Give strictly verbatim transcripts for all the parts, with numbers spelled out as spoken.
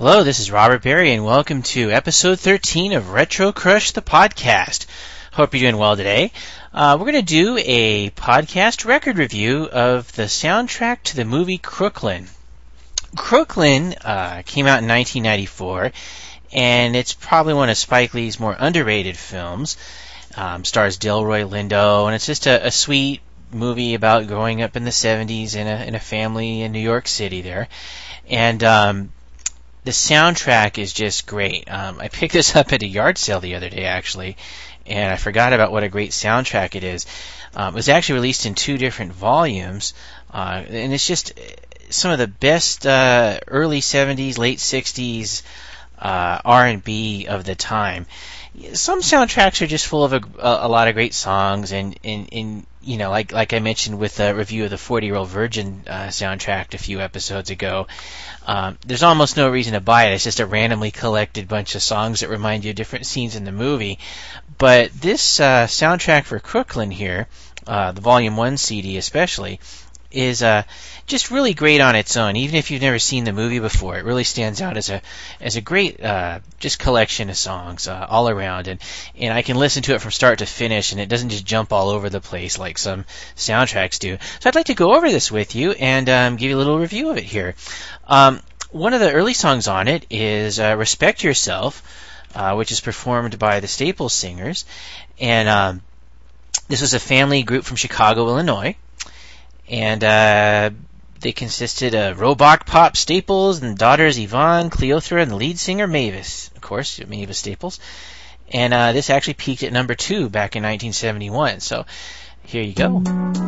Hello, this is Robert Berry, and welcome to episode thirteen of Retro Crush, the podcast. Hope you're doing well today. Uh, we're going to do a podcast record review of the soundtrack to the movie Crooklyn. Crooklyn uh, came out in nineteen ninety-four, and it's probably one of Spike Lee's more underrated films. Um, stars Delroy Lindo, and it's just a, a sweet movie about growing up in the seventies in a in a family in New York City there. And um, the soundtrack is just great. Um, I picked this up at a yard sale the other day, actually, and I forgot about what a great soundtrack it is. Um, it was actually released in two different volumes, uh, and it's just some of the best uh, early seventies, late sixties uh, R and B of the time. Some soundtracks are just full of a, a, a lot of great songs, and, and, and you know, like like I mentioned with the review of the forty-Year-Old Virgin uh, soundtrack a few episodes ago, um, there's almost no reason to buy it. It's just a randomly collected bunch of songs that remind you of different scenes in the movie. But this uh, soundtrack for Crooklyn here, uh, the Volume one C D especially, is uh, just really great on its own. Even if you've never seen the movie before, it really stands out as a as a great uh, just collection of songs uh, all around. And, and I can listen to it from start to finish, and it doesn't just jump all over the place like some soundtracks do. So I'd like to go over this with you and um, give you a little review of it here. Um, one of the early songs on it is uh, Respect Yourself, uh, which is performed by the Staples Singers. And um, this was a family group from Chicago, Illinois. And uh, they consisted of Robach Pop Staples and daughters Yvonne, Cleothra, and the lead singer Mavis, of course, Mavis Staples. And uh, this actually peaked at number two back in nineteen seventy-one. So here you go.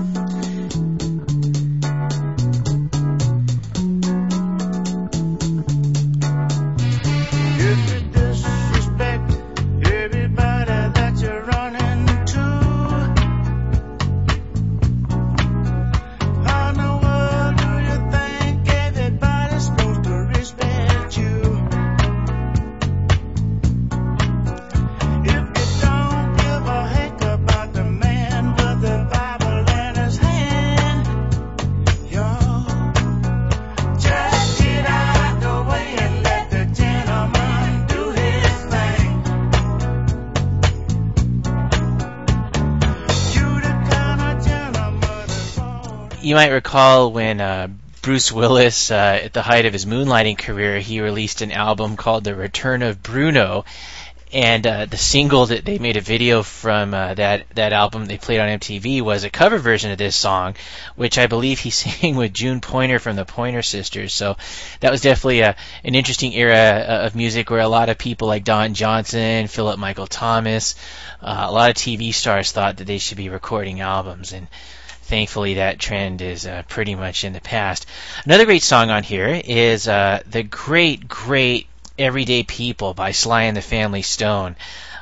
You might recall when uh, Bruce Willis, uh, at the height of his moonlighting career, he released an album called The Return of Bruno, and uh, the single that they made a video from uh, that that album they played on M T V was a cover version of this song, which I believe he sang with June Pointer from the Pointer Sisters. So that was definitely a, an interesting era of music where a lot of people like Don Johnson, Philip Michael Thomas, uh, a lot of T V stars thought that they should be recording albums, and thankfully, that trend is uh, pretty much in the past. Another great song on here is uh, the great, great Everyday People by Sly and the Family Stone.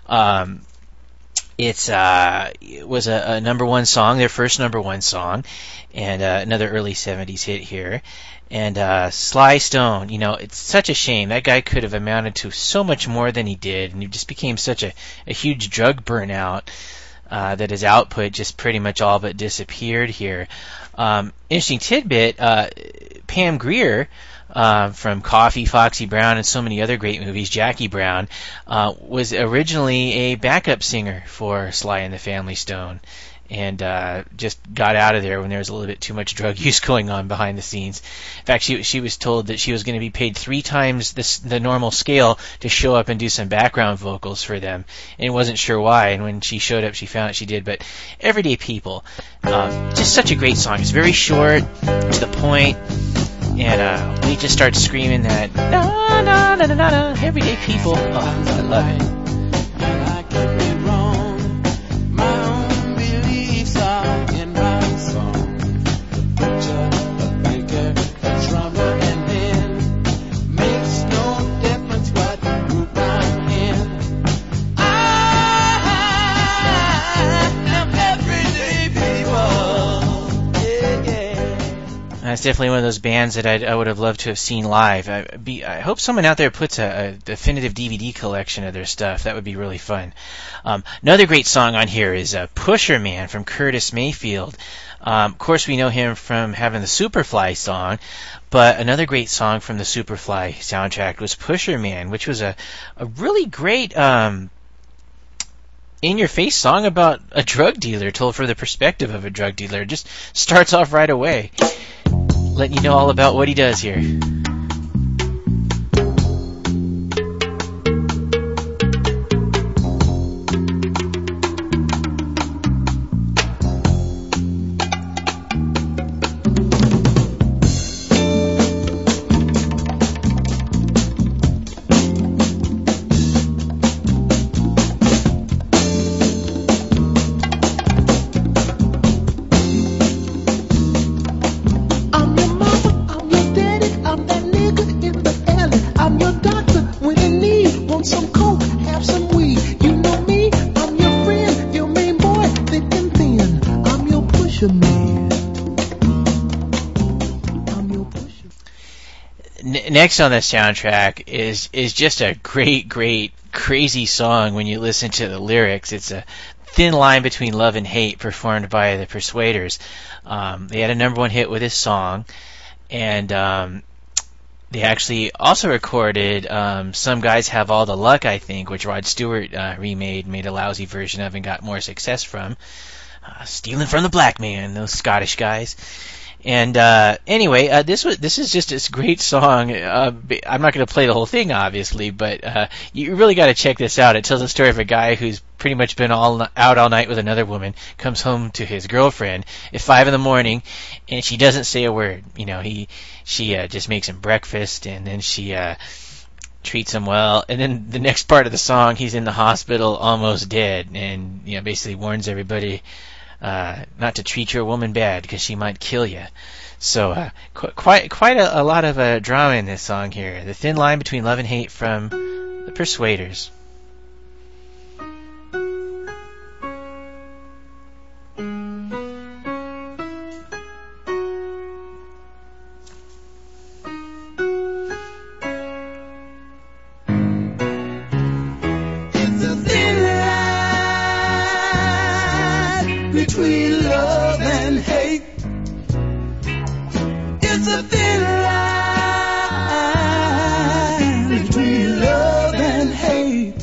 Um, it's uh, it was a, a number one song, their first number one song, and uh, another early seventies hit here. And uh, Sly Stone, you know, it's such a shame. That guy could have amounted to so much more than he did, and he just became such a, a huge drug burnout. Uh, that his output just pretty much all but disappeared here. Um, interesting tidbit, uh, Pam Grier uh, from Coffy, Foxy Brown, and so many other great movies, Jackie Brown, uh, was originally a backup singer for Sly and the Family Stone, and uh, just got out of there when there was a little bit too much drug use going on behind the scenes. In fact, she she was told that she was going to be paid three times this, the normal scale to show up and do some background vocals for them, and wasn't sure why. And when she showed up, she found out she did. But Everyday People, um, just such a great song. It's very short, to the point, and uh, we just start screaming that na na na na na na Everyday People. Oh, I love it. It's definitely one of those bands that I'd, I would have loved to have seen live. I, be, I hope someone out there puts a, a definitive D V D collection of their stuff. That would be really fun. Um, another great song on here is uh, Pusher Man from Curtis Mayfield. Um, of course, we know him from having the Superfly song, but another great song from the Superfly soundtrack was Pusher Man, which was a, a really great um, in-your-face song about a drug dealer told from the perspective of a drug dealer. It just starts off right away, letting you know all about what he does here. Next on the soundtrack is is just a great, great, crazy song when you listen to the lyrics. It's a thin line between love and hate, performed by the Persuaders. Um, they had a number one hit with this song, and um, they actually also recorded um, Some Guys Have All the Luck, I think, which Rod Stewart uh, remade, made a lousy version of, and got more success from. Uh, Stealing from the Black Man, those Scottish guys. And uh, anyway, uh, this was this is just this great song. Uh, I'm not going to play the whole thing, obviously, but uh, you really got to check this out. It tells the story of a guy who's pretty much been all out all night with another woman, comes home to his girlfriend at five in the morning, and she doesn't say a word. You know, he she uh, just makes him breakfast, and then she uh, treats him well. And then the next part of the song, he's in the hospital, almost dead, and you know, basically warns everybody Uh, not to treat your woman bad because she might kill you. So uh, qu- quite quite a, a lot of uh, drama in this song here. The thin line between love and hate from the Persuaders. Between love and hate, it's a thin line between love and hate.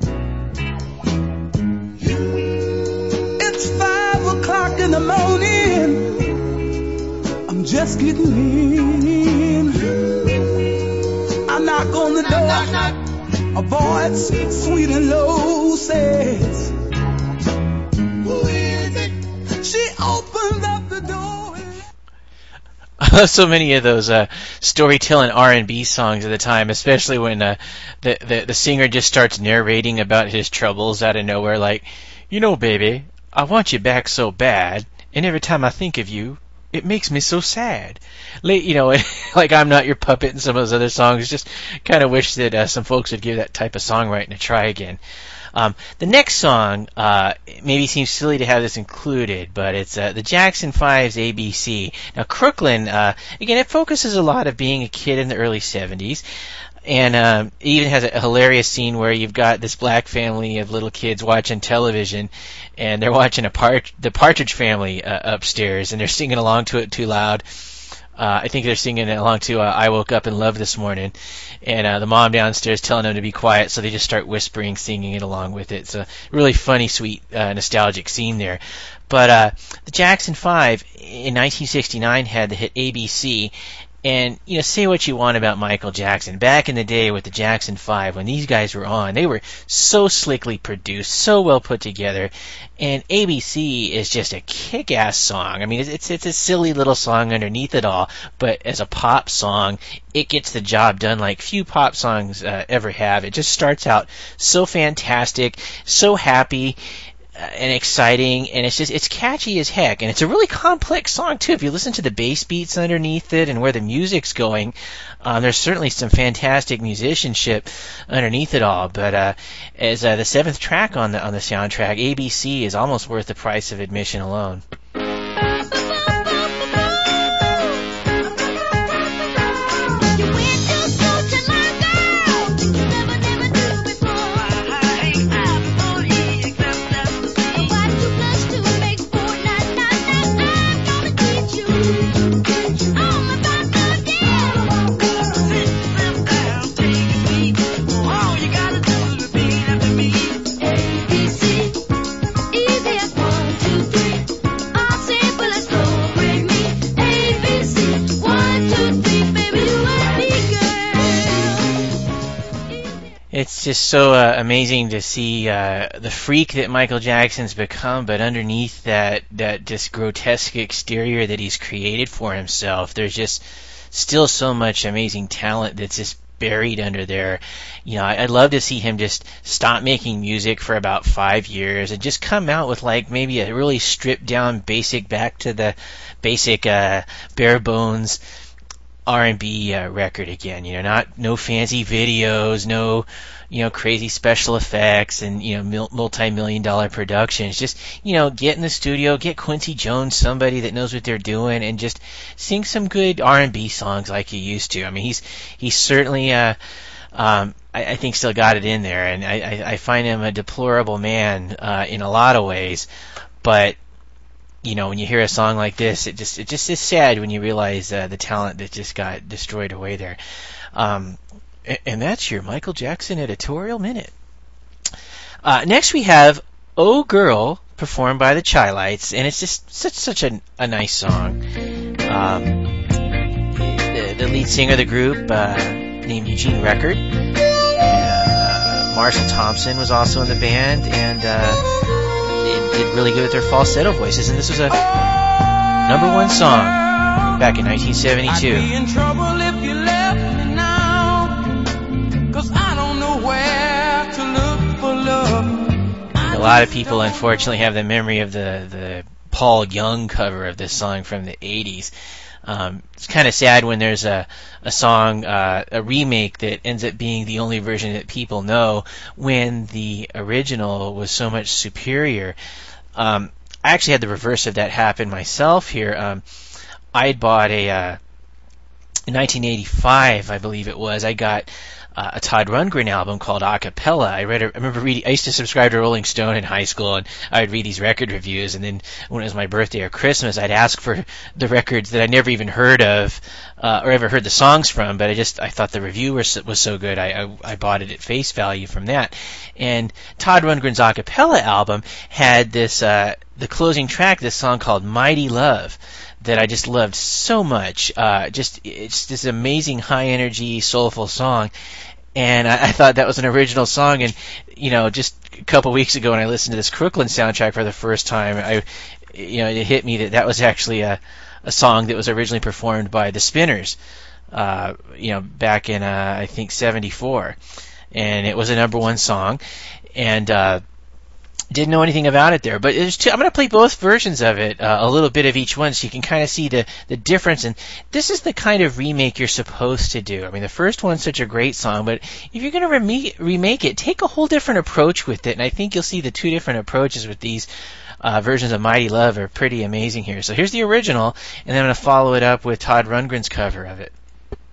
It's five o'clock in the morning, I'm just getting in. I knock on the door, a voice sweet and low says, she opened up the door. So many of those uh, storytelling R and B songs at the time, especially when uh, the, the the singer just starts narrating about his troubles out of nowhere, like, you know, baby, I want you back so bad, and every time I think of you, it makes me so sad. You know, like I'm Not Your Puppet and some of those other songs. Just kind of wish that uh, some folks would give that type of songwriting a try again. Um, the next song uh, maybe seems silly to have this included, but it's uh, the Jackson Five's A B C. Now, Crooklyn, uh, again, it focuses a lot of being a kid in the early seventies, and um, it even has a, a hilarious scene where you've got this black family of little kids watching television, and they're watching a part- the Partridge Family uh, upstairs, and they're singing along to it too loud. Uh, I think they're singing along to uh, I Woke Up in Love This Morning, and uh, the mom downstairs telling them to be quiet, so they just start whispering, singing it along with it. It's a really funny, sweet, uh, nostalgic scene there. But uh, the Jackson Five in nineteen sixty-nine had the hit A B C, and, you know, say what you want about Michael Jackson. Back in the day with the Jackson Five, when these guys were on, they were so slickly produced, so well put together, and A B C is just a kick-ass song. I mean, it's it's a silly little song underneath it all, but as a pop song, it gets the job done like few pop songs uh, ever have. It just starts out so fantastic, so happy, and exciting, and it's just it's catchy as heck, and it's a really complex song too. If you listen to the bass beats underneath it and where the music's going, um, there's certainly some fantastic musicianship underneath it all. But uh, as uh, the seventh track on the on the soundtrack, A B C is almost worth the price of admission alone. it's just so uh, amazing to see uh, the freak that Michael Jackson's become, but underneath that, that just grotesque exterior that he's created for himself, there's just still so much amazing talent that's just buried under there. You know, I'd love to see him just stop making music for about five years and just come out with like maybe a really stripped down, basic, back to the basic, uh, bare bones R and B uh, record again. You know, not no fancy videos, no you know crazy special effects and you know multi-million dollar productions. Just you know get in the studio, get Quincy Jones, somebody that knows what they're doing, and just sing some good R and B songs like he used to. I mean, he's he's certainly uh, um, I, I think still got it in there, and I, I, I find him a deplorable man uh, in a lot of ways, but. You know, when you hear a song like this, it just it just is sad when you realize uh, the talent that just got destroyed away there. Um, and, and that's your Michael Jackson editorial minute. Uh, next we have "Oh Girl" performed by the Chi-Lites, and it's just such such a, a nice song. Um, the, the lead singer of the group, uh, named Eugene Record. Uh, Marshall Thompson was also in the band, and. Uh, It did really good with their falsetto voices, and this was a number one song back in nineteen seventy-two. I'd be in trouble if you left me now, 'cause I don't know where to look for love. A lot of people, unfortunately, have the memory of the, the Paul Young cover of this song from the eighties. Um, it's kind of sad when there's a, a song, uh, a remake that ends up being the only version that people know when the original was so much superior. Um, I actually had the reverse of that happen myself here. Um, I had bought a, uh, in nineteen eighty-five, I believe it was, I got Uh, a Todd Rundgren album called Acapella. I read. A, I remember reading. I used to subscribe to Rolling Stone in high school, and I would read these record reviews. And then when it was my birthday or Christmas, I'd ask for the records that I never even heard of uh, or ever heard the songs from. But I just I thought the review was, was so good, I, I I bought it at face value from that. And Todd Rundgren's Acapella album had this uh, the closing track, this song called Mighty Love, that I just loved so much. Uh, just it's this amazing high energy, soulful song, and I, I thought that was an original song. And you know, just a couple weeks ago when I listened to this Crooklyn soundtrack for the first time, I, you know, it hit me that that was actually a a song that was originally performed by the Spinners, uh, you know, back in uh, I think seventy-four, and it was a number one song, and. Uh, Didn't know anything about it there, but there's two, I'm going to play both versions of it, uh, a little bit of each one, so you can kind of see the, the difference. And this is the kind of remake you're supposed to do. I mean, the first one's such a great song, but if you're going to remake, remake it, take a whole different approach with it. And I think you'll see the two different approaches with these uh, versions of Mighty Love are pretty amazing here. So here's the original, and then I'm going to follow it up with Todd Rundgren's cover of it.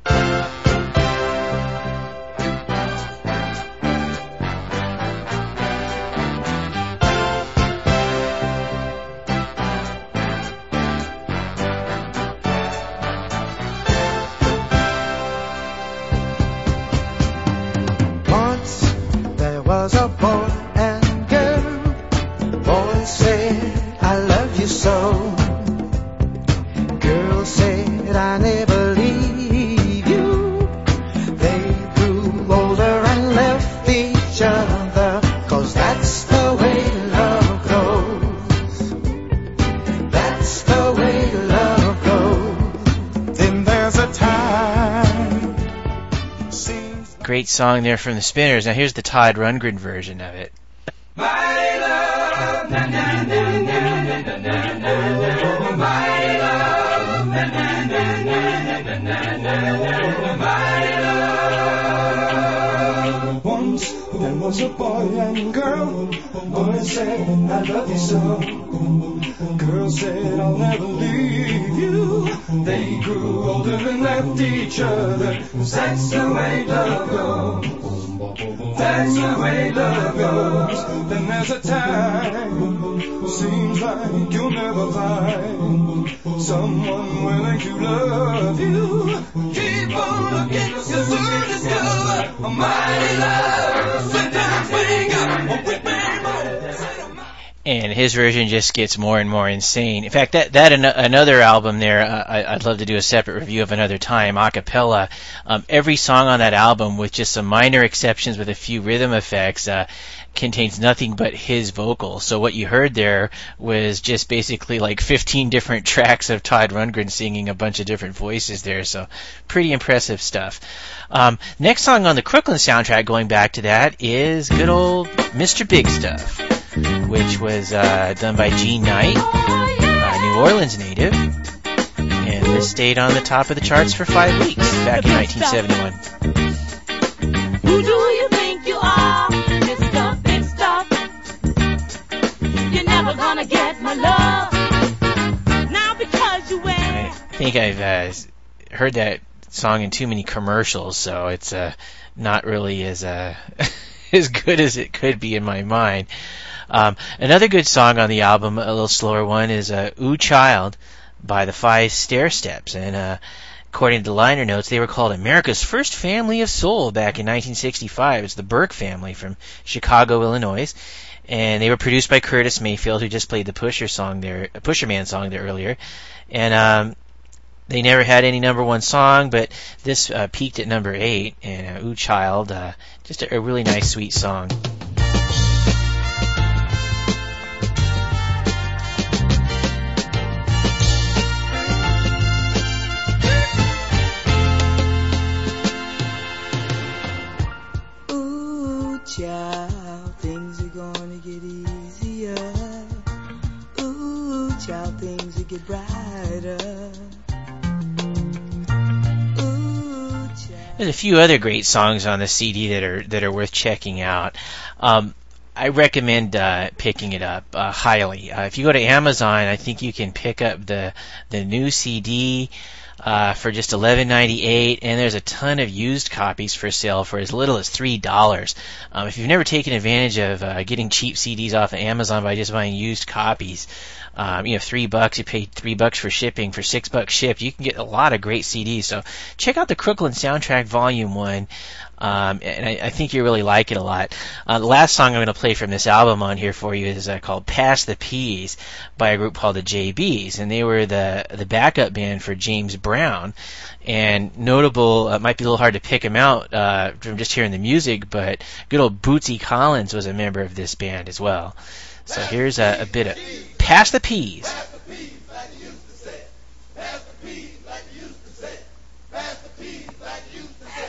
Was a boy and girl. Boy said, I love you so. Girl said, I never leave you. They grew older and left each other, 'cause that's the way love goes. That's the way love goes. Then there's a time. Seems Great song there from the Spinners. Now here's the Todd Rundgren version of it. My love, na na na na na na na, my love, na na na na na na na, my love. Once there was a boy and girl. Boy said, I love you so. Girl said, I'll never leave you. They grew older and left each other. That's the way love goes. That's the way love goes. Then there's a time, seems like you'll never find someone willing to love you. Keep on looking, you'll soon discover a mighty love. Sit down, swing up, a whip and roll. And his version just gets more and more insane. In fact, that that an- another album there, uh, I, I'd love to do a separate review of another time, a cappella. Um, every song on that album, with just some minor exceptions with a few rhythm effects, uh, contains nothing but his vocals. So what you heard there was just basically like fifteen different tracks of Todd Rundgren singing a bunch of different voices there. So pretty impressive stuff. Um, next song on the Crooklyn soundtrack, going back to that, is good old Mister Big Stuff, which was uh, done by Gene Knight, a New Orleans native, and this stayed on the top of the charts for five weeks back in nineteen seventy-one. Who do you think you are, Mister Big Stuff? You're never gonna get my love. Now because you wear... I think I've uh, heard that song in too many commercials, so it's uh, not really as uh, as good as it could be in my mind. Um, another good song on the album, a little slower one, is uh, Ooh Child by the Five Stairsteps. And uh, according to the liner notes, they were called America's first family of soul back in nineteen sixty-five. It's the Burke family from Chicago, Illinois. And they were produced by Curtis Mayfield, who just played the Pusher song there, Pusher Man song there earlier. And um, they never had any number one song, but this uh, peaked at number eight. And uh, Ooh Child, uh, just a, a really nice, sweet song. Child, things are gonna get easier. Ooh, child, things will get brighter. Ooh, child. There's a few other great songs on the C D that are that are worth checking out. Um, I recommend uh, picking it up uh, highly. Uh, if you go to Amazon, I think you can pick up the the new C D. Uh, for just eleven ninety-eight, and there's a ton of used copies for sale for as little as three dollars. Um, if you've never taken advantage of uh, getting cheap C Ds off of Amazon by just buying used copies, um, you know, three bucks, you pay three bucks for shipping, for six bucks shipped, you can get a lot of great C Ds. So check out the Crooklyn Soundtrack Volume one. Um, and I, I think you really like it a lot. Uh, the last song I'm going to play from this album on here for you is uh, called Pass the Peas by a group called the J Bs, and they were the the backup band for James Brown. And notable, it uh, might be a little hard to pick them out uh, from just hearing the music, but good old Bootsy Collins was a member of this band as well. So here's a, a bit of Pass the Peas. Pass the peas like you used to say. Pass the peas like you used to say. Pass the peas like you used to say.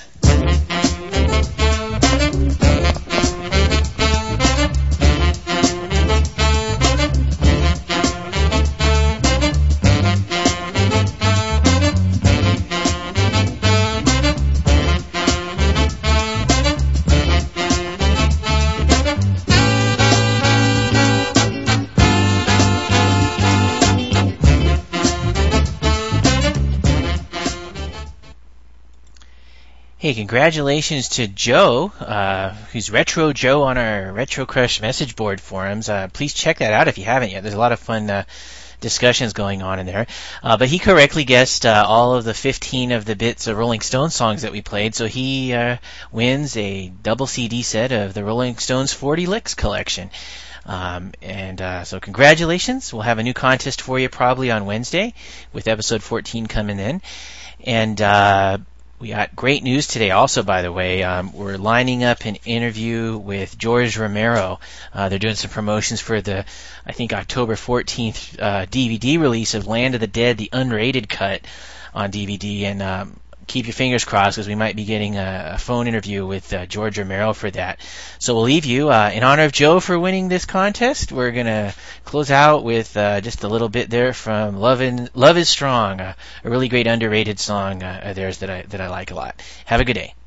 Hey, congratulations to Joe, uh, who's Retro Joe on our Retro Crush message board forums. Uh, please check that out if you haven't yet. There's a lot of fun uh, discussions going on in there. Uh, but he correctly guessed uh, all of the fifteen of the bits of Rolling Stones songs that we played, so he uh, wins a double C D set of the Rolling Stones forty Licks collection. Um, and uh, so congratulations. We'll have a new contest for you probably on Wednesday with episode fourteen coming in. And uh, we got great news today also, by the way. Um, we're lining up an interview with George Romero. Uh, they're doing some promotions for the, I think, October fourteenth uh, D V D release of Land of the Dead, the unrated cut on D V D. And um, keep your fingers crossed because we might be getting a, a phone interview with uh, George Romero for that. So we'll leave you. Uh, in honor of Joe for winning this contest, we're going to close out with uh, just a little bit there from Love, in, Love is Strong, uh, a really great underrated song uh, of theirs that I, that I like a lot. Have a good day.